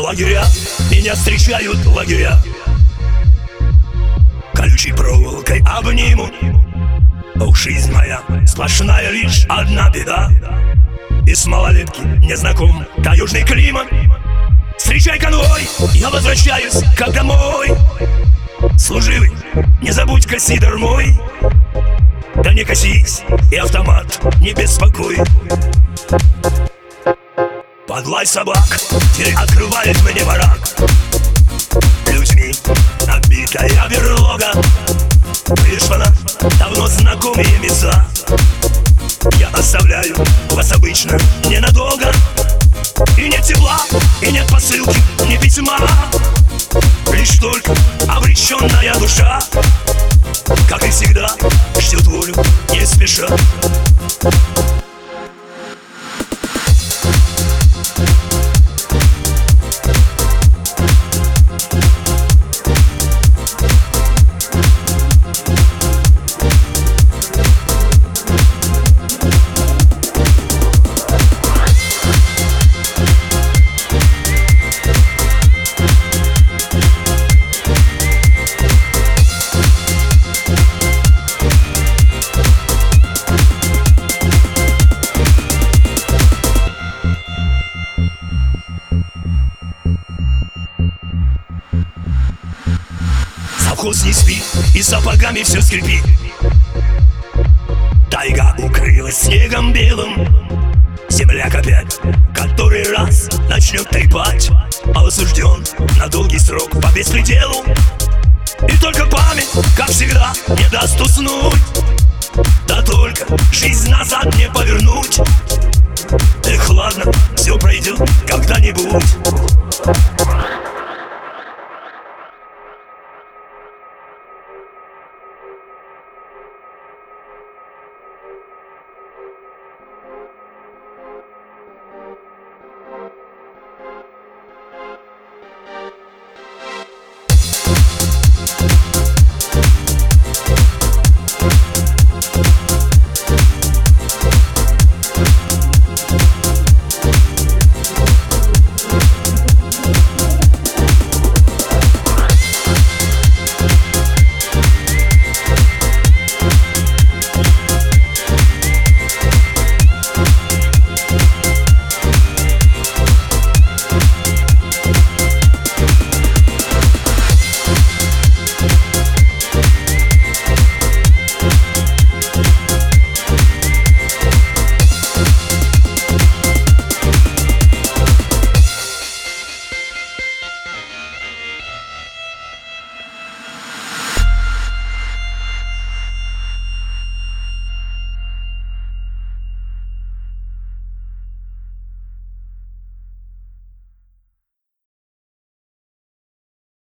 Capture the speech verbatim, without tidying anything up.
Лагеря, меня встречают лагеря, колючей проволокой обнимут. Ох, жизнь моя, сплошная лишь одна беда. Из малолетки мне знаком таежный климат. Встречай конвой, я возвращаюсь как домой. Служивый, не забудь кассидор мой. Да не косись, и автомат не беспокой. Под лай собак дверь открывает мне барак. Людьми набитая берлога. Пришла давно знакомые места. Я оставляю вас обычно ненадолго. И нет тепла, и нет посылки, ни письма. Лишь только обреченная душа, как и всегда, ждет волю не спеша. Совхоз не спит и сапогами все скрипит. Тайга укрылась снегом белым. Земляк опять который раз начнет трепать, а осужден на долгий срок по беспределу. И только память, как всегда, не даст уснуть. Да только жизнь назад не повернуть. Эх, ладно, все пройдет когда-нибудь.